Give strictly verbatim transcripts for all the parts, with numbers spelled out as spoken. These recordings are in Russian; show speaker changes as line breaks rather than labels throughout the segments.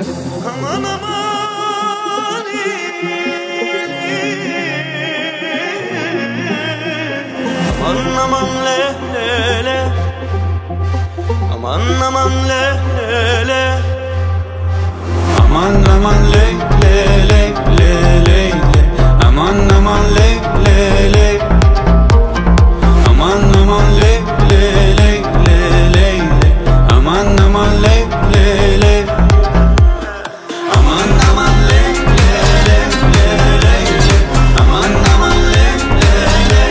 Aman aman Aman aman le le le Aman aman le le le Aman aman le le le le le Aman aman le le le Aman aman le le le le le Aman aman le le le Aman aman le le le le le Aman aman le le le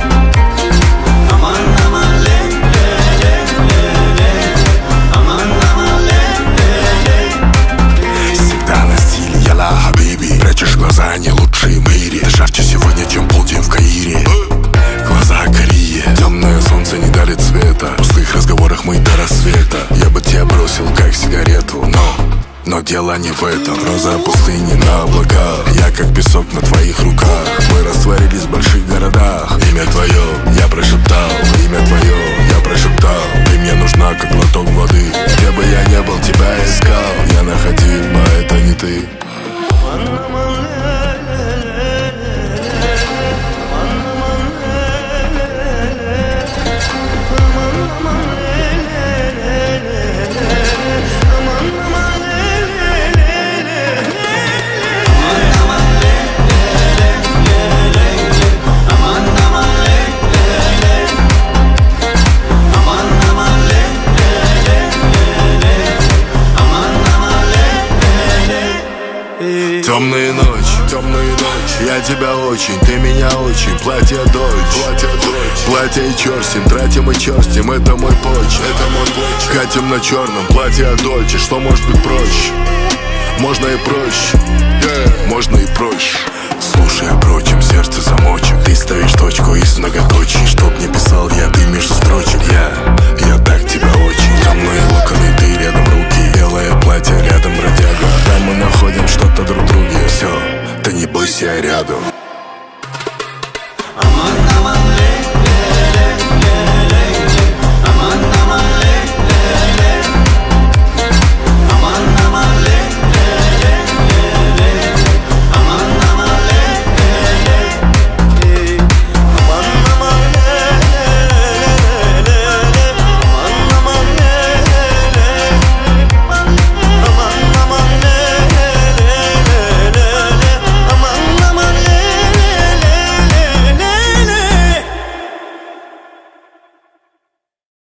Aman aman le le le le le Aman aman le le le
Всегда на стиле яла хабиби. Прячешь глаза, не лучшие в мире. Жарче сегодня, чем полдень в Каире. Глаза Кореи, темное солнце не дарит света. В пустых разговорах мы до рассвета. Я бы тебя бросил как сигарету, но Но дело не в этом. Роза пустыни на облаках, я как песок на твоих руках. Мы растворились в больших городах. Имя твое я прошептал, имя твое я прошептал. Ты мне нужна как глоток воды. Где бы я не был, тебя искал. Я находил, но это не ты. Темные ночи, темные ночи. Я тебя очень, ты меня очень. Платье Дольч, платье Дольч. Платье и черстим, тратим и черстим. Это мой почерк, это мой почерк. Катим на черном, платье Дольче. Что может быть проще? Можно и проще, yeah. Можно и проще. Слушай, о прочем, сердце замочек. Ты ставишь точку из многоточий. Чтоб не писал я, ты между строчек. Я, я так тебя очень. Темные локоны